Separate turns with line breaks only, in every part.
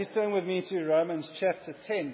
Please turn with me to Romans chapter 10.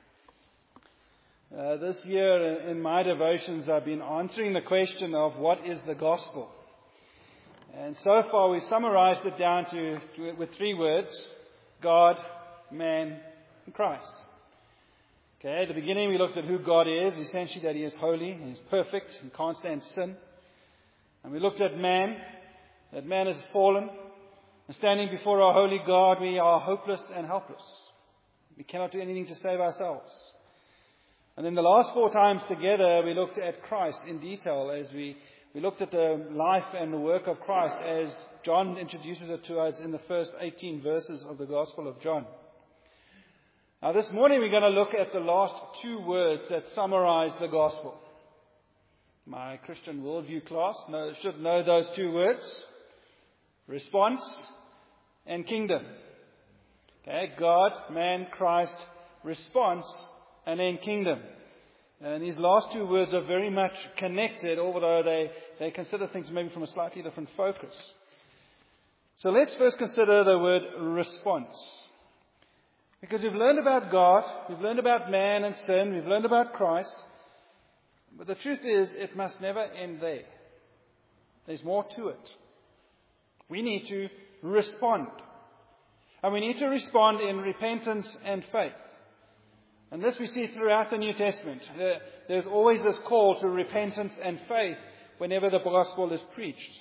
This year in my devotions I've been answering the question of what is the gospel. And so far we've summarized it down with three words: God, man, and Christ. Okay, at the beginning we looked at who God is, essentially that He is holy, He is perfect, He can't stand sin. And we looked at man, that man is fallen. And standing before our holy God, we are hopeless and helpless. We cannot do anything to save ourselves. And then the last four times together, we looked at Christ in detail as we looked at the life and the work of Christ as John introduces it to us in the first 18 verses of the Gospel of John. Now this morning we're going to look at the last two words that summarize the Gospel. My Christian worldview class should know those two words: response and kingdom. Okay, God, man, Christ, response, and then kingdom. And these last two words are very much connected, although they consider things maybe from a slightly different focus. So let's first consider the word response. Because we've learned about God, we've learned about man and sin, we've learned about Christ. But the truth is, it must never end there. There's more to it. We need to respond. And we need to respond in repentance and faith. And this we see throughout the New Testament. There's always this call to repentance and faith whenever the gospel is preached.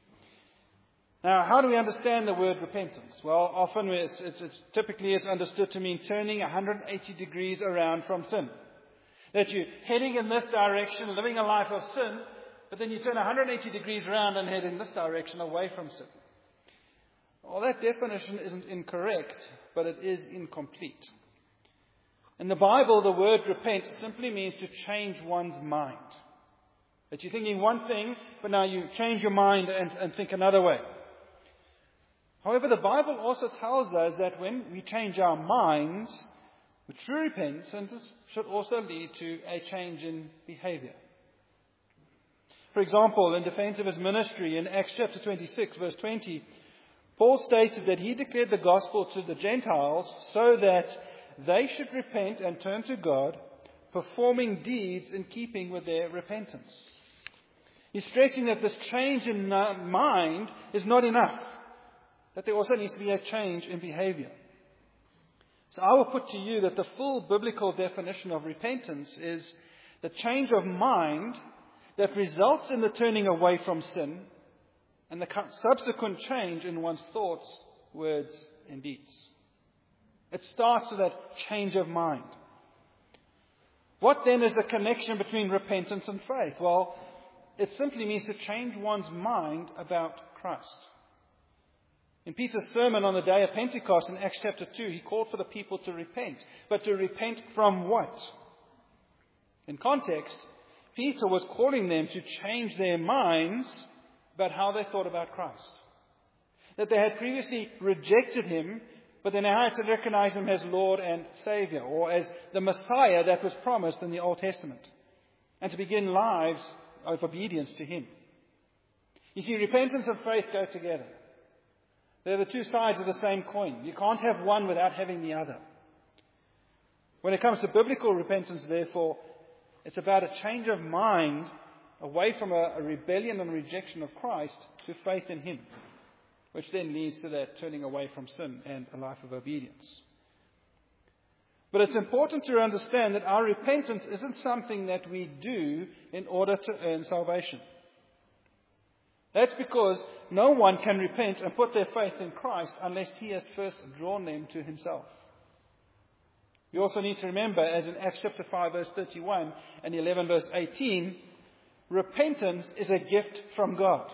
Now, how do we understand the word repentance? Well, often typically it's understood to mean turning 180 degrees around from sin. That you're heading in this direction, living a life of sin, but then you turn 180 degrees around and head in this direction away from sin. Well, that definition isn't incorrect, but it is incomplete. In the Bible, the word repent simply means to change one's mind. That you're thinking one thing, but now you change your mind and think another way. However, the Bible also tells us that when we change our minds, true repentance should also lead to a change in behavior. For example, in defense of his ministry in Acts chapter 26, verse 20, Paul stated that he declared the gospel to the Gentiles so that they should repent and turn to God, performing deeds in keeping with their repentance. He's stressing that this change in mind is not enough, that there also needs to be a change in behavior. So I will put to you that the full biblical definition of repentance is the change of mind that results in the turning away from sin and the subsequent change in one's thoughts, words, and deeds. It starts with that change of mind. What then is the connection between repentance and faith? Well, it simply means to change one's mind about Christ. In Peter's sermon on the day of Pentecost in Acts chapter 2, he called for the people to repent. But to repent from what? In context, Peter was calling them to change their minds about how they thought about Christ. That they had previously rejected Him, but they now had to recognize Him as Lord and Savior, or as the Messiah that was promised in the Old Testament, and to begin lives of obedience to Him. You see, repentance and faith go together. They're the two sides of the same coin. You can't have one without having the other. When it comes to biblical repentance, therefore, it's about a change of mind away from a rebellion and rejection of Christ to faith in Him, which then leads to that turning away from sin and a life of obedience. But it's important to understand that our repentance isn't something that we do in order to earn salvation. That's because no one can repent and put their faith in Christ unless He has first drawn them to Himself. You also need to remember, as in Acts chapter 5, verse 31 and 11, verse 18, repentance is a gift from God.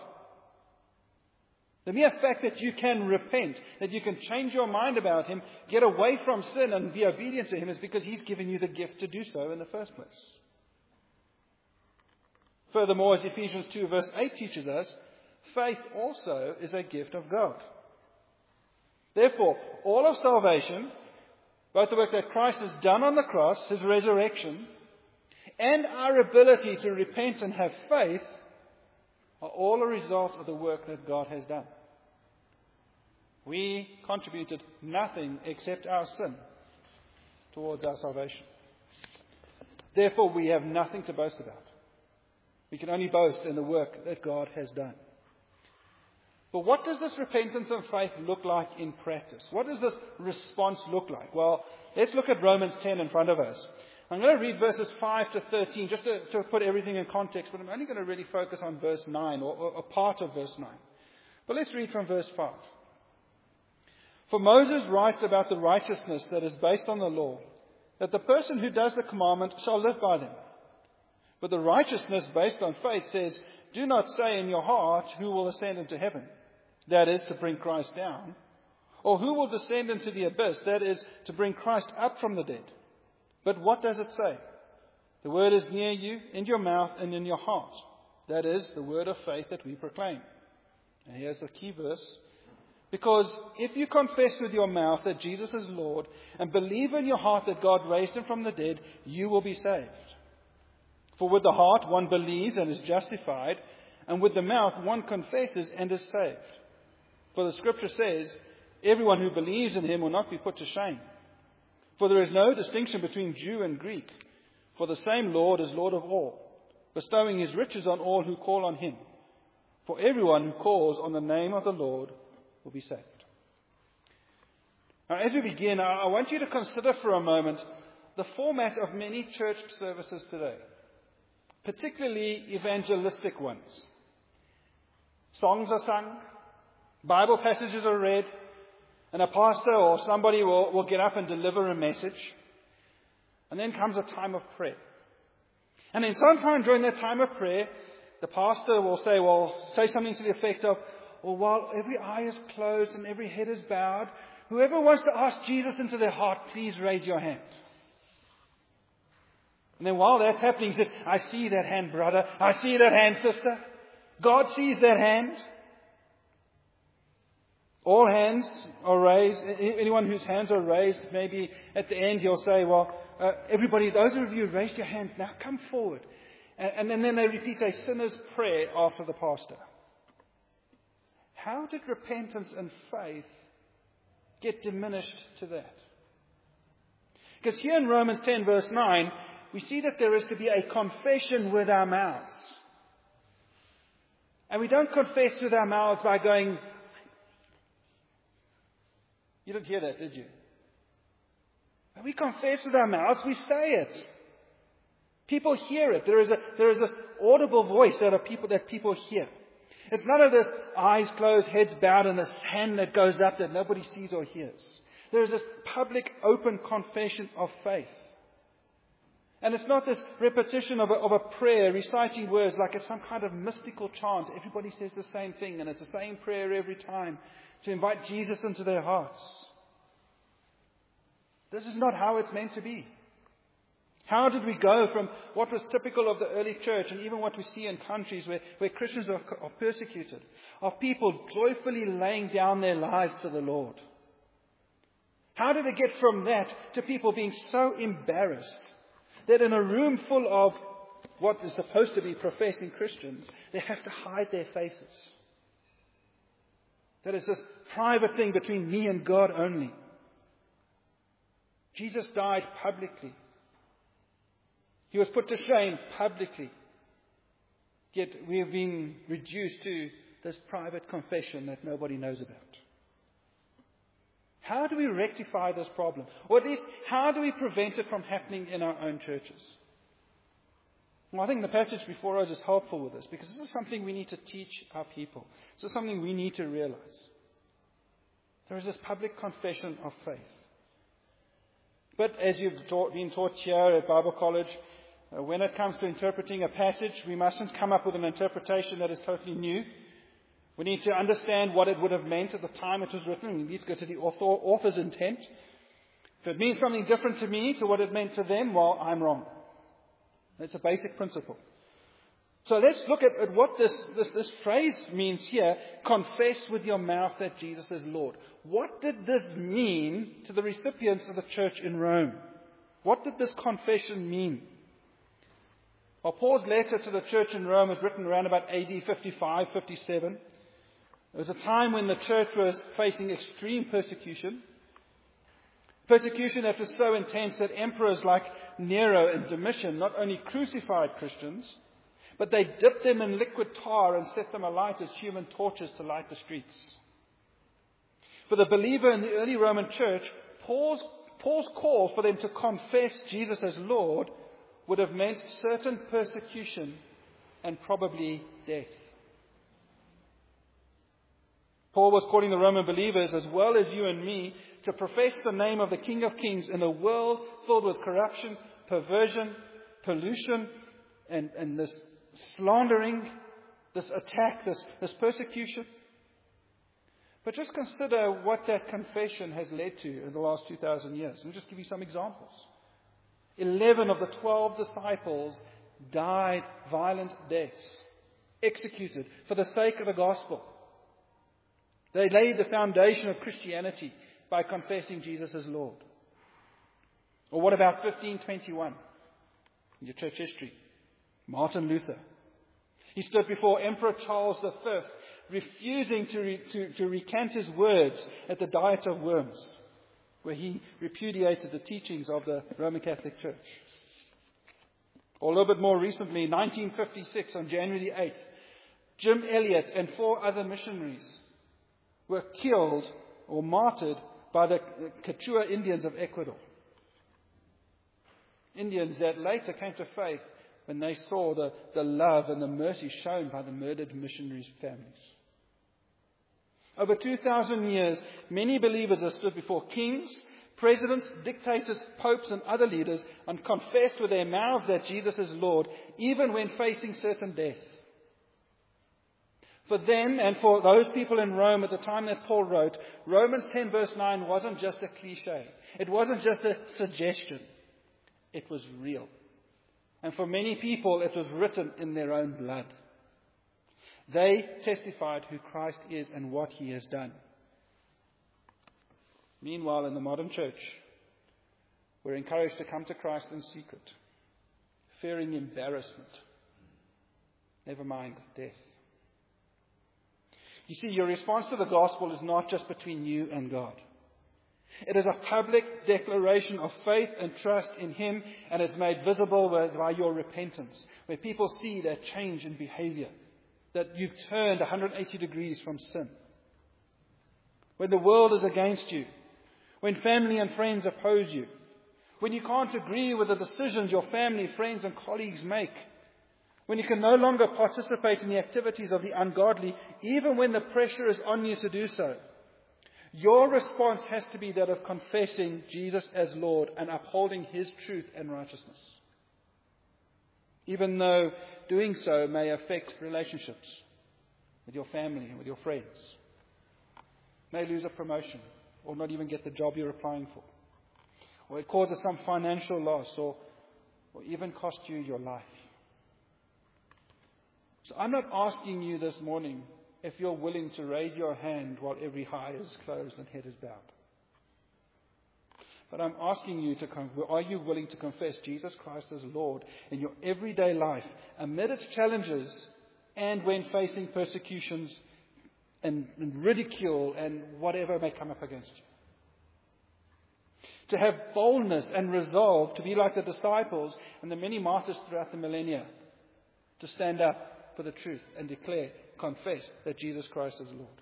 The mere fact that you can repent, that you can change your mind about Him, get away from sin and be obedient to Him, is because He's given you the gift to do so in the first place. Furthermore, as Ephesians 2, verse 8 teaches us, faith also is a gift of God. Therefore, all of salvation, both the work that Christ has done on the cross, His resurrection, and our ability to repent and have faith, are all a result of the work that God has done. We contributed nothing except our sin towards our salvation. Therefore, we have nothing to boast about. We can only boast in the work that God has done. But what does this repentance and faith look like in practice? What does this response look like? Well, let's look at Romans 10 in front of us. I'm going to read verses 5 to 13 just to put everything in context, but I'm only going to really focus on verse 9 or a part of verse 9. But let's read from verse 5. For Moses writes about the righteousness that is based on the law, that the person who does the commandment shall live by them. But the righteousness based on faith says, do not say in your heart, who will ascend into heaven? That is, to bring Christ down. Or who will descend into the abyss? That is, to bring Christ up from the dead. But what does it say? The word is near you, in your mouth and in your heart. That is, the word of faith that we proclaim. And here's the key verse. Because if you confess with your mouth that Jesus is Lord and believe in your heart that God raised him from the dead, you will be saved. For with the heart one believes and is justified, and with the mouth one confesses and is saved. For the scripture says, everyone who believes in him will not be put to shame. For there is no distinction between Jew and Greek, for the same Lord is Lord of all, bestowing his riches on all who call on him. For everyone who calls on the name of the Lord will be saved. Now, as we begin, I want you to consider for a moment the format of many church services today, particularly evangelistic ones. Songs are sung, Bible passages are read, and a pastor or somebody will get up and deliver a message. And then comes a time of prayer. And then sometime during that time of prayer, the pastor will say something to the effect of, or while every eye is closed and every head is bowed, whoever wants to ask Jesus into their heart, please raise your hand. And then while that's happening, he said, I see that hand, brother. I see that hand, sister. God sees that hand. All hands are raised. Anyone whose hands are raised, maybe at the end he'll say, everybody, those of you who raised your hands, now come forward. And then they repeat a sinner's prayer after the pastor. How did repentance and faith get diminished to that? Because here in Romans 10 verse 9, we see that there is to be a confession with our mouths. And we don't confess with our mouths by going, you didn't hear that, did you? When we confess with our mouths, we say it. People hear it. There is this audible voice that people hear. It's none of this eyes closed, heads bowed, and this hand that goes up that nobody sees or hears. There is this public, open confession of faith. And it's not this repetition of a prayer, reciting words like it's some kind of mystical chant. Everybody says the same thing, and it's the same prayer every time to invite Jesus into their hearts. This is not how it's meant to be. How did we go from what was typical of the early church and even what we see in countries where Christians are persecuted, of people joyfully laying down their lives for the Lord? How did it get from that to people being so embarrassed that in a room full of what is supposed to be professing Christians, they have to hide their faces? That it's this private thing between me and God only. Jesus died publicly. He was put to shame publicly. Yet we have been reduced to this private confession that nobody knows about. How do we rectify this problem? Or at least, how do we prevent it from happening in our own churches? Well, I think the passage before us is helpful with this, because this is something we need to teach our people. This is something we need to realize. There is this public confession of faith. But as you've been taught here at Bible College, when it comes to interpreting a passage, we mustn't come up with an interpretation that is totally new. We need to understand what it would have meant at the time it was written. We need to go to the author's intent. If it means something different to me to what it meant to them, well, I'm wrong. That's a basic principle. So let's look at what this phrase means here. Confess with your mouth that Jesus is Lord. What did this mean to the recipients of the church in Rome? What did this confession mean? Well, Paul's letter to the church in Rome was written around about AD 55, 57. It was a time when the church was facing extreme persecution. Persecution that was so intense that emperors like Nero and Domitian not only crucified Christians, but they dipped them in liquid tar and set them alight as human torches to light the streets. For the believer in the early Roman church, Paul's call for them to confess Jesus as Lord would have meant certain persecution and probably death. Paul was calling the Roman believers, as well as you and me, to profess the name of the King of Kings in a world filled with corruption, perversion, pollution, and this slandering, this attack, this persecution. But just consider what that confession has led to in the last 2,000 years. Let me just give you some examples. 11 of the 12 disciples died violent deaths, executed for the sake of the gospel. They laid the foundation of Christianity by confessing Jesus as Lord. Or what about 1521 in your church history? Martin Luther. He stood before Emperor Charles V, refusing to recant his words at the Diet of Worms, where he repudiated the teachings of the Roman Catholic Church. Or a little bit more recently, 1956, on January 8th, Jim Elliot and 4 other missionaries were killed or martyred by the Quechua Indians of Ecuador. Indians that later came to faith when they saw the love and the mercy shown by the murdered missionaries' families. Over 2,000 years, many believers have stood before kings, presidents, dictators, popes, and other leaders and confessed with their mouths that Jesus is Lord, even when facing certain death. For them and for those people in Rome at the time that Paul wrote, Romans 10 verse 9 wasn't just a cliche. It wasn't just a suggestion. It was real. And for many people, it was written in their own blood. They testified who Christ is and what He has done. Meanwhile, in the modern church, we're encouraged to come to Christ in secret, fearing embarrassment. Never mind death. You see, your response to the gospel is not just between you and God. It is a public declaration of faith and trust in Him, and it's made visible by your repentance, where people see that change in behavior, that you've turned 180 degrees from sin. When the world is against you, when family and friends oppose you, when you can't agree with the decisions your family, friends, and colleagues make, when you can no longer participate in the activities of the ungodly, even when the pressure is on you to do so, your response has to be that of confessing Jesus as Lord and upholding His truth and righteousness, even though doing so may affect relationships with your family and with your friends, may lose a promotion or not even get the job you're applying for, or it causes some financial loss or even cost you your life. So I'm not asking you this morning if you're willing to raise your hand while every eye is closed and head is bowed. But I'm asking you are you willing to confess Jesus Christ as Lord in your everyday life, amid its challenges and when facing persecutions and ridicule and whatever may come up against you? To have boldness and resolve to be like the disciples and the many martyrs throughout the millennia, to stand up for the truth and confess that Jesus Christ is Lord.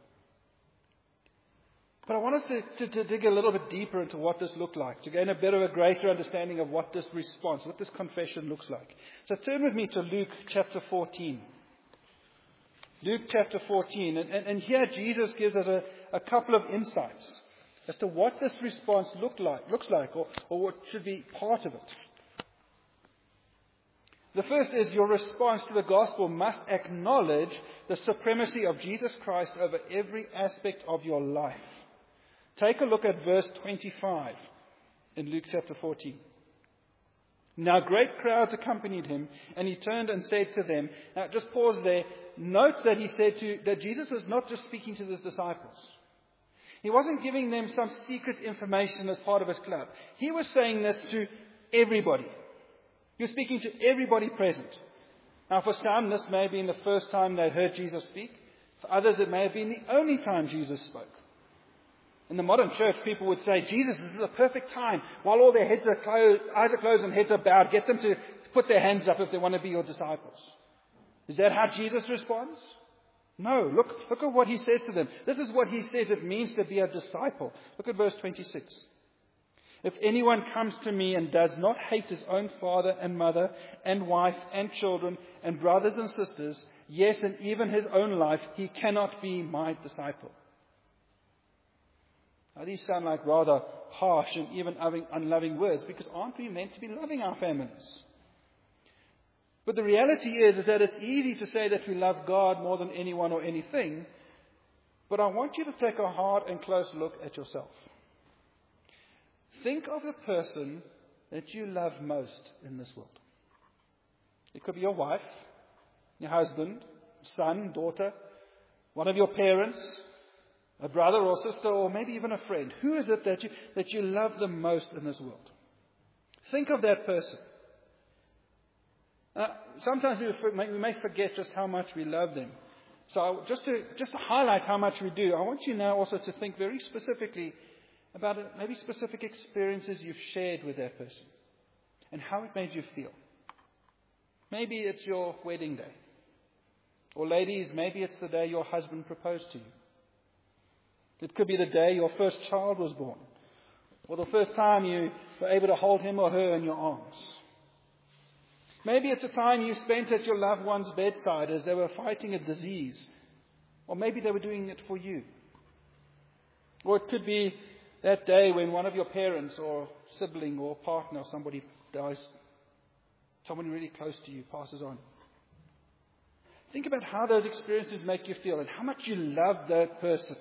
But I want us to dig a little bit deeper into what this looked like, to gain a greater understanding of what this response, what this confession looks like. So turn with me to Luke chapter 14. Luke chapter 14. And here Jesus gives us a couple of insights as to what this response looks like, or what should be part of it. The first is your response to the gospel must acknowledge the supremacy of Jesus Christ over every aspect of your life. Take a look at verse 25 in Luke chapter 14. Now great crowds accompanied Him, and He turned and said to them, now just pause there, note that that Jesus was not just speaking to His disciples. He wasn't giving them some secret information as part of His club. He was saying this to everybody. He was speaking to everybody present. Now for some, this may have been the first time they heard Jesus speak. For others, it may have been the only time Jesus spoke. In the modern church, people would say, Jesus, this is a perfect time. While all their heads are closed, eyes are closed and heads are bowed, get them to put their hands up if they want to be your disciples. Is that how Jesus responds? No. Look at what he says to them. This is what he says it means to be a disciple. Look at verse 26. If anyone comes to me and does not hate his own father and mother and wife and children and brothers and sisters, yes, and even his own life, he cannot be my disciple. Now, these sound like rather harsh and even unloving words, because aren't we meant to be loving our families? But the reality is that it's easy to say that we love God more than anyone or anything, but I want you to take a hard and close look at yourself. Think of the person that you love most in this world. It could be your wife, your husband, son, daughter, one of your parents, a brother or sister, or maybe even a friend. Who is it that you love the most in this world? Think of that person. Sometimes we may forget just how much we love them. So just to highlight how much we do, I want you now also to think very specifically about maybe specific experiences you've shared with that person and how it made you feel. Maybe it's your wedding day. Or ladies, maybe it's the day your husband proposed to you. It could be the day your first child was born, or the first time you were able to hold him or her in your arms. Maybe it's a time you spent at your loved one's bedside as they were fighting a disease, or maybe they were doing it for you. Or it could be that day when one of your parents or sibling or partner or somebody dies, someone really close to you passes on. Think about how those experiences make you feel and how much you love that person.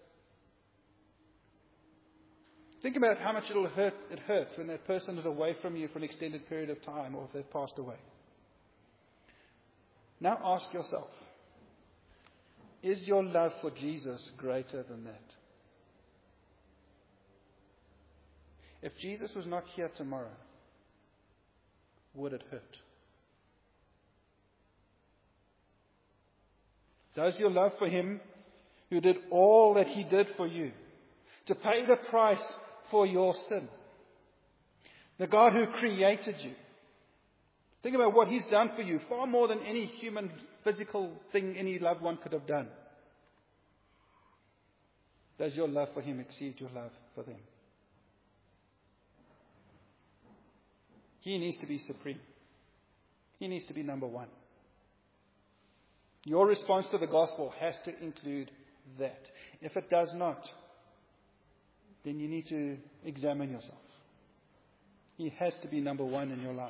Think about how much it hurts when that person is away from you for an extended period of time or if they've passed away. Now ask yourself, is your love for Jesus greater than that? If Jesus was not here tomorrow, would it hurt? Does your love for Him, who did all that He did for you, to pay the price for your sin, the God who created you, think about what He's done for you, far more than any human physical thing any loved one could have done. Does your love for Him exceed your love for them? He needs to be supreme. He needs to be number one. Your response to the gospel has to include that. If it does not, then you need to examine yourself. He has to be number one in your life.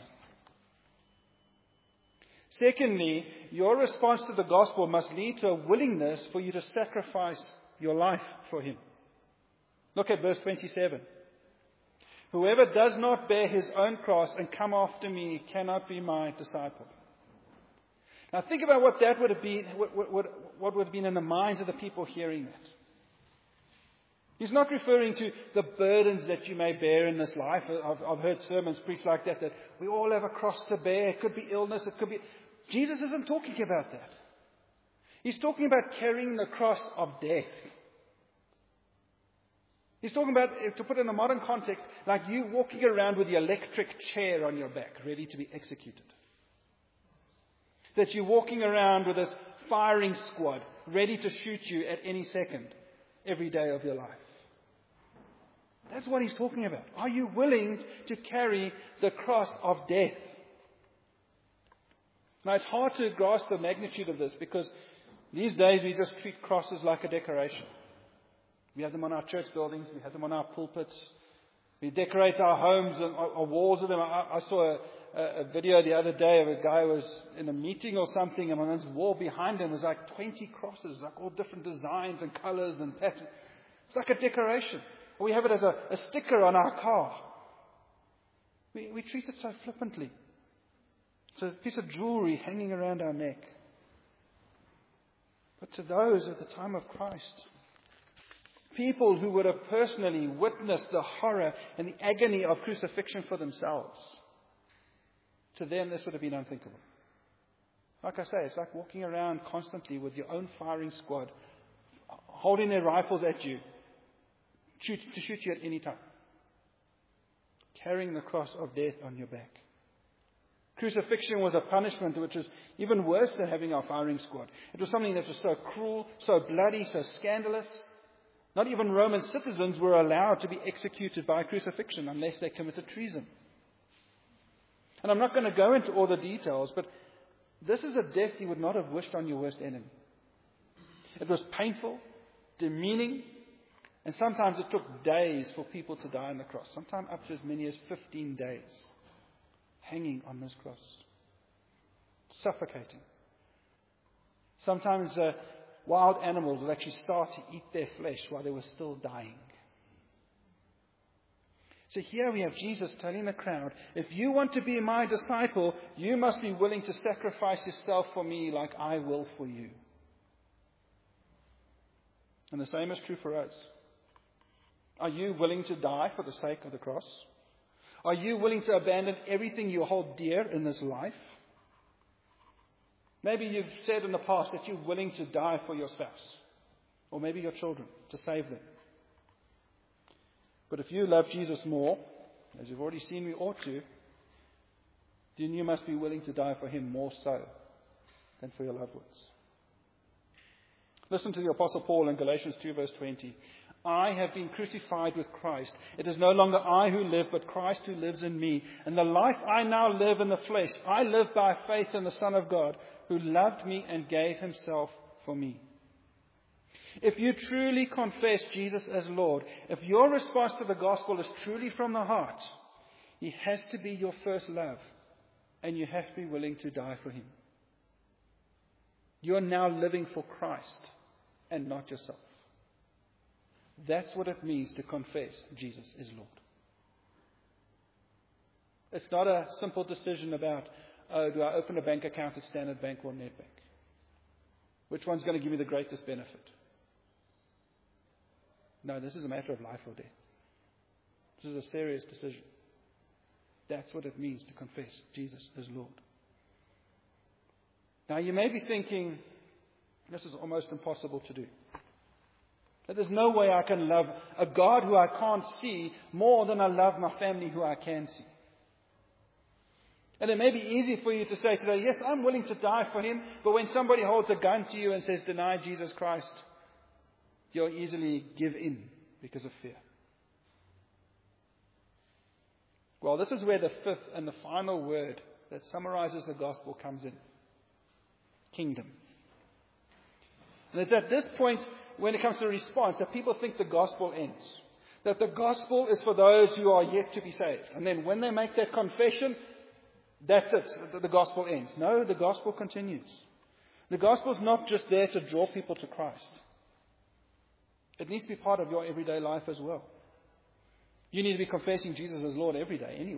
Secondly, your response to the gospel must lead to a willingness for you to sacrifice your life for Him. Look at verse 27. Whoever does not bear his own cross and come after me cannot be my disciple. Now think about what that would have been, what would have been in the minds of the people hearing that. He's not referring to the burdens that you may bear in this life. I've heard sermons preached like that we all have a cross to bear. It could be illness, it could be... Jesus isn't talking about that. He's talking about carrying the cross of death. He's talking about, to put it in a modern context, like you walking around with the electric chair on your back, ready to be executed. That you're walking around with this firing squad, ready to shoot you at any second, every day of your life. That's what He's talking about. Are you willing to carry the cross of death? Now, it's hard to grasp the magnitude of this because these days we just treat crosses like a decoration. We have them on our church buildings. We have them on our pulpits. We decorate our homes and our walls with them. I saw a video the other day of a guy who was in a meeting or something, and on his wall behind him was like 20 crosses, like all different designs and colors and patterns. It's like a decoration. We have it as a sticker on our car. We treat it so flippantly. It's a piece of jewelry hanging around our neck. But to those at the time of Christ, people who would have personally witnessed the horror and the agony of crucifixion for themselves, to them this would have been unthinkable. Like I say, it's like walking around constantly with your own firing squad, holding their rifles at you, to shoot you at any time. Carrying the cross of death on your back. Crucifixion was a punishment which was even worse than having our firing squad. It was something that was so cruel, so bloody, so scandalous. Not even Roman citizens were allowed to be executed by crucifixion unless they committed treason. And I'm not going to go into all the details, but this is a death you would not have wished on your worst enemy. It was painful, demeaning, and sometimes it took days for people to die on the cross. Sometimes up to as many as 15 days. Hanging on this cross. Suffocating. Sometimes wild animals will actually start to eat their flesh while they were still dying. So here we have Jesus telling the crowd, if you want to be my disciple, you must be willing to sacrifice yourself for me like I will for you. And the same is true for us. Are you willing to die for the sake of the cross? Are you willing to abandon everything you hold dear in this life? Maybe you've said in the past that you're willing to die for your spouse, or maybe your children, to save them. But if you love Jesus more, as you've already seen we ought to, then you must be willing to die for Him more so than for your loved ones. Listen to the Apostle Paul in Galatians 2 verse 20. I have been crucified with Christ. It is no longer I who live, but Christ who lives in me. And the life I now live in the flesh, I live by faith in the Son of God, who loved me and gave Himself for me. If you truly confess Jesus as Lord, if your response to the gospel is truly from the heart, He has to be your first love, and you have to be willing to die for Him. You are now living for Christ and not yourself. That's what it means to confess Jesus is Lord. It's not a simple decision about, do I open a bank account at Standard Bank or Nedbank? Which one's going to give me the greatest benefit? No, this is a matter of life or death. This is a serious decision. That's what it means to confess Jesus as Lord. Now you may be thinking, this is almost impossible to do. That there's no way I can love a God who I can't see more than I love my family who I can see. And it may be easy for you to say today, yes, I'm willing to die for Him, but when somebody holds a gun to you and says, deny Jesus Christ, you'll easily give in because of fear. Well, this is where the fifth and the final word that summarizes the gospel comes in. Kingdom. And it's at this point, when it comes to response, that people think the gospel ends. That the gospel is for those who are yet to be saved. And then when they make that confession, that's it. The gospel ends. No, the gospel continues. The gospel is not just there to draw people to Christ. It needs to be part of your everyday life as well. You need to be confessing Jesus as Lord every day anyway.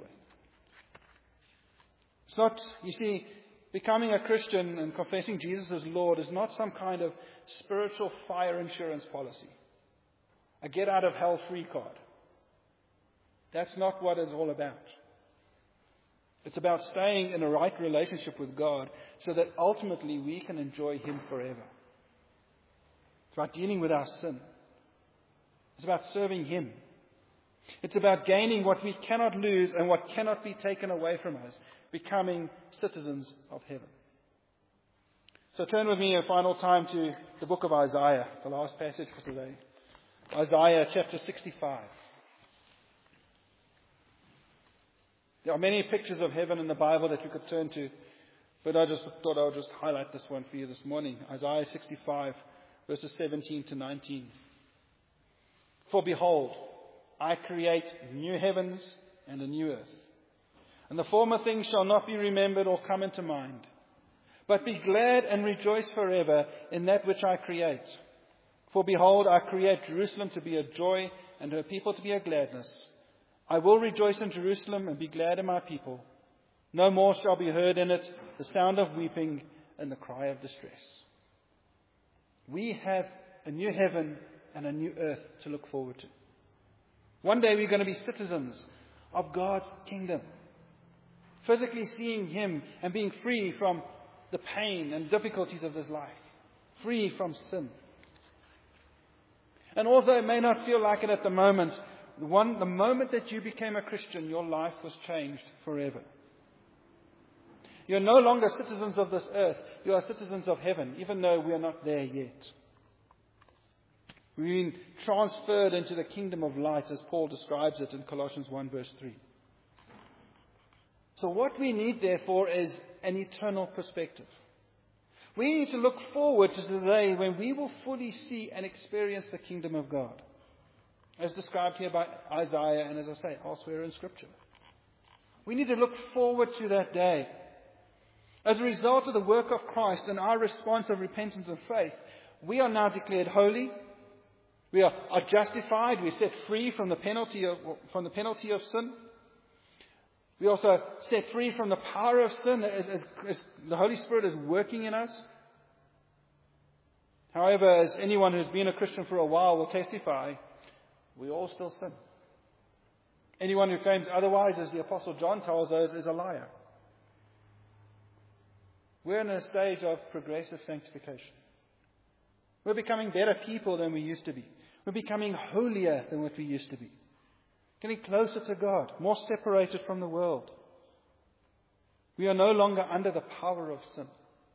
It's not, you see, becoming a Christian and confessing Jesus as Lord is not some kind of spiritual fire insurance policy. A get out of hell free card. That's not what it's all about. It's about staying in a right relationship with God so that ultimately we can enjoy Him forever. It's about dealing with our sin. It's about serving Him. It's about gaining what we cannot lose and what cannot be taken away from us, becoming citizens of heaven. So turn with me a final time to the book of Isaiah, the last passage for today. Isaiah chapter 65. There are many pictures of heaven in the Bible that you could turn to, but I just thought I would just highlight this one for you this morning. Isaiah 65, verses 17 to 19. For behold, I create new heavens and a new earth. And the former things shall not be remembered or come into mind. But be glad and rejoice forever in that which I create. For behold, I create Jerusalem to be a joy and her people to be a gladness. I will rejoice in Jerusalem and be glad in my people. No more shall be heard in it the sound of weeping and the cry of distress. We have a new heaven and a new earth to look forward to. One day we're going to be citizens of God's kingdom. Physically seeing Him and being free from the pain and difficulties of this life, free from sin. And although it may not feel like it at the moment, the moment that you became a Christian, your life was changed forever. You're no longer citizens of this earth. You are citizens of heaven, even though we are not there yet. We've been transferred into the kingdom of light, as Paul describes it in Colossians 1 verse 3. So what we need, therefore, is an eternal perspective. We need to look forward to the day when we will fully see and experience the kingdom of God, as described here by Isaiah and, as I say, elsewhere in Scripture. We need to look forward to that day. As a result of the work of Christ and our response of repentance and faith, we are now declared holy. We are justified. We're set free from the penalty of sin. We also set free from the power of sin as the Holy Spirit is working in us. However, as anyone who's been a Christian for a while will testify, we all still sin. Anyone who claims otherwise, as the Apostle John tells us, is a liar. We're in a stage of progressive sanctification. We're becoming better people than we used to be. We're becoming holier than what we used to be. Getting closer to God, more separated from the world. We are no longer under the power of sin.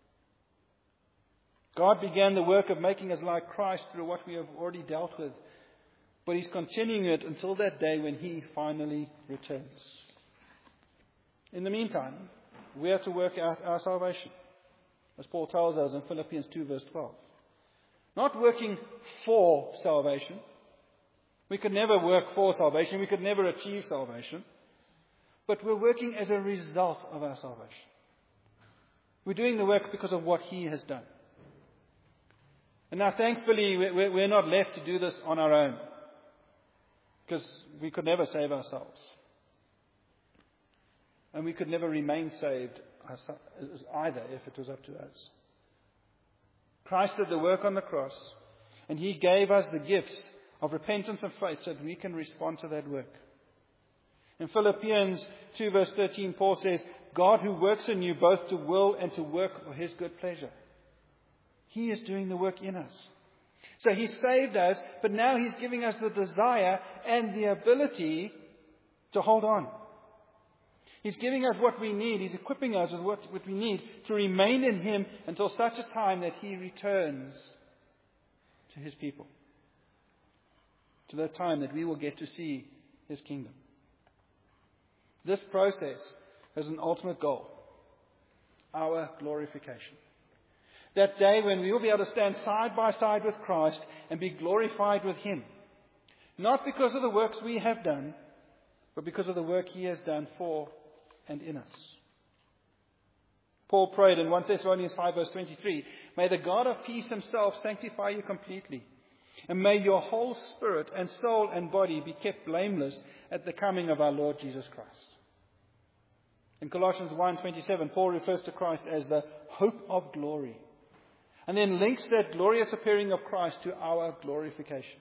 God began the work of making us like Christ through what we have already dealt with, but He's continuing it until that day when He finally returns. In the meantime, we have to work out our salvation, as Paul tells us in Philippians 2 verse 12. Not working for salvation. We could never work for salvation. We could never achieve salvation. But we're working as a result of our salvation. We're doing the work because of what He has done. And now, thankfully, we're not left to do this on our own, because we could never save ourselves. And we could never remain saved either if it was up to us. Christ did the work on the cross, and He gave us the gifts of repentance and faith so that we can respond to that work. In Philippians 2 verse 13, Paul says, God who works in you both to will and to work for His good pleasure. He is doing the work in us. So He saved us, but now He's giving us the desire and the ability to hold on. He's giving us what we need. He's equipping us with what we need to remain in Him until such a time that He returns to His people. To the time that we will get to see His kingdom. This process has an ultimate goal: our glorification. That day when we will be able to stand side by side with Christ and be glorified with Him. Not because of the works we have done, but because of the work He has done for and in us. Paul prayed in 1 Thessalonians 5 verse 23, may the God of peace Himself sanctify you completely, and may your whole spirit and soul and body be kept blameless at the coming of our Lord Jesus Christ. In Colossians 1:27, Paul refers to Christ as the hope of glory, and then links that glorious appearing of Christ to our glorification.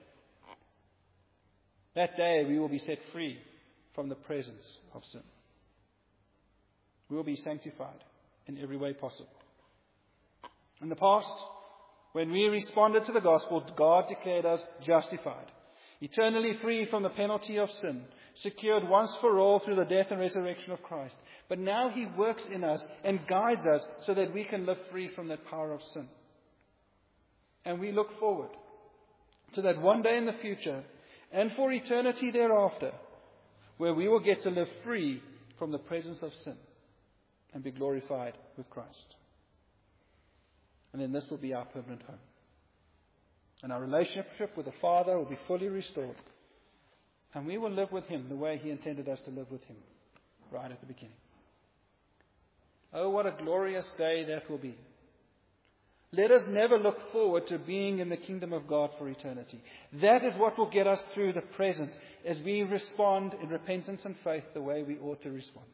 That day we will be set free from the presence of sin. We will be sanctified in every way possible. In the past, when we responded to the gospel, God declared us justified, eternally free from the penalty of sin, secured once for all through the death and resurrection of Christ. But now He works in us and guides us so that we can live free from that power of sin. And we look forward to that one day in the future and for eternity thereafter, where we will get to live free from the presence of sin and be glorified with Christ. And then this will be our permanent home. And our relationship with the Father will be fully restored. And we will live with Him the way He intended us to live with Him right at the beginning. Oh, what a glorious day that will be. Let us never look forward to being in the kingdom of God for eternity. That is what will get us through the present as we respond in repentance and faith the way we ought to respond.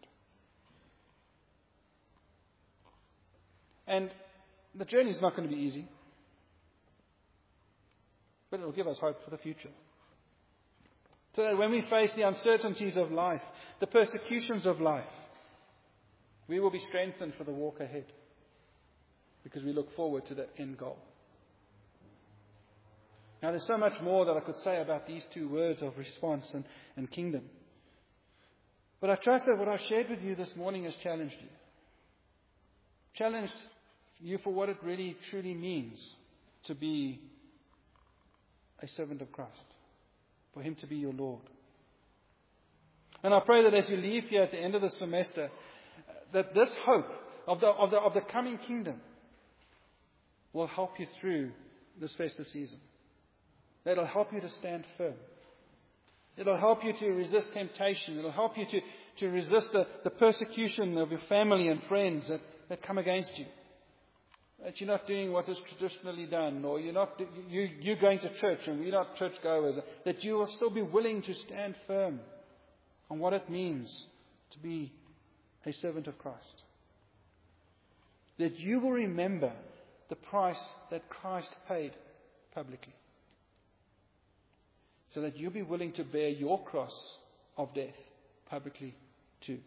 And the journey is not going to be easy, but it will give us hope for the future. So that when we face the uncertainties of life, the persecutions of life, we will be strengthened for the walk ahead. because we look forward to that end goal. Now, there's so much more that I could say about these two words of response and kingdom. But I trust that what I've shared with you this morning has challenged you. Challenged you for what it really, truly means to be a servant of Christ. For Him to be your Lord. And I pray that as you leave here at the end of the semester, that this hope of the coming kingdom will help you through this festive season. That it'll help you to stand firm. It'll help you to resist temptation. It'll help you to resist the persecution of your family and friends that come against you. That you're not doing what is traditionally done, or you're going to church and we're not churchgoers. That you will still be willing to stand firm on what it means to be a servant of Christ. That you will remember the price that Christ paid publicly. So that you'll be willing to bear your cross of death publicly too.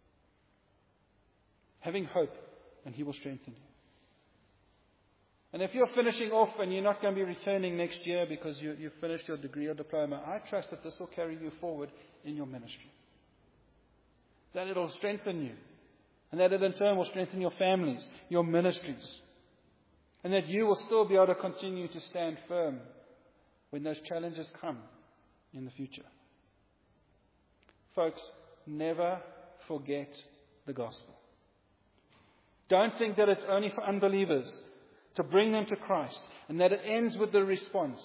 Having hope, and He will strengthen you. And if you're finishing off and you're not going to be returning next year because you've finished your degree or diploma, I trust that this will carry you forward in your ministry. That it'll strengthen you. And that it in turn will strengthen your families, your ministries. And that you will still be able to continue to stand firm when those challenges come in the future. Folks, never forget the gospel. Don't think that it's only for unbelievers to bring them to Christ and that it ends with the response.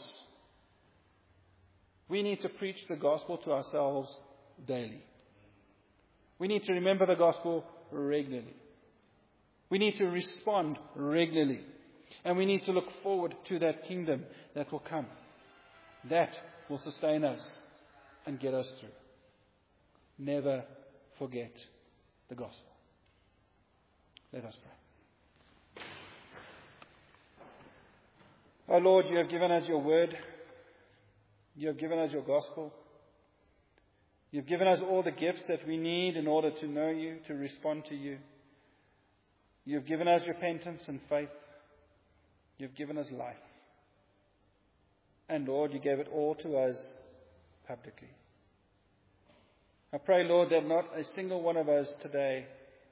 We need to preach the gospel to ourselves daily. We need to remember the gospel regularly. We need to respond regularly. And we need to look forward to that kingdom that will come. That will sustain us and get us through. Never forget the gospel. Let us pray. Oh Lord, You have given us Your word. You have given us Your gospel. You've given us all the gifts that we need in order to know You, to respond to You. You've given us repentance and faith. You've given us life. And Lord, You gave it all to us publicly. I pray, Lord, that not a single one of us today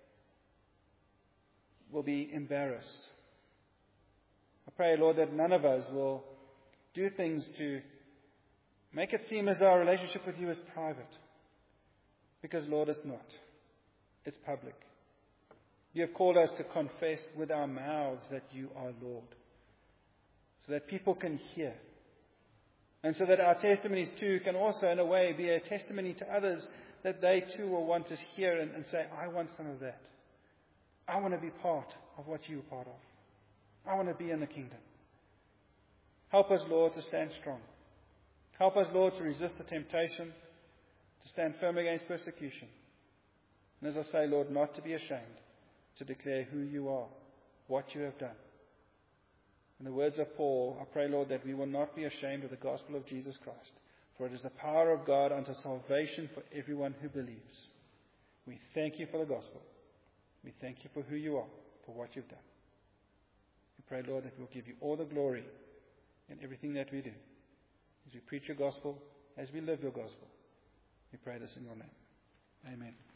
will be embarrassed. I pray, Lord, that none of us will do things to make it seem as our relationship with You is private. Because, Lord, it's not. It's public. You have called us to confess with our mouths that You are Lord. So that people can hear. And so that our testimonies too can also, in a way, be a testimony to others that they too will want to hear and say, I want some of that. I want to be part of what You are part of. I want to be in the kingdom. Help us, Lord, to stand strong. Help us, Lord, to resist the temptation, to stand firm against persecution. And as I say, Lord, not to be ashamed, to declare who You are, what You have done. In the words of Paul, I pray, Lord, that we will not be ashamed of the gospel of Jesus Christ, for it is the power of God unto salvation for everyone who believes. We thank You for the gospel. We thank You for who You are, for what You've done. We pray, Lord, that we'll give You all the glory in everything that we do. As we preach Your gospel, as we live Your gospel. We pray this in Your name. Amen.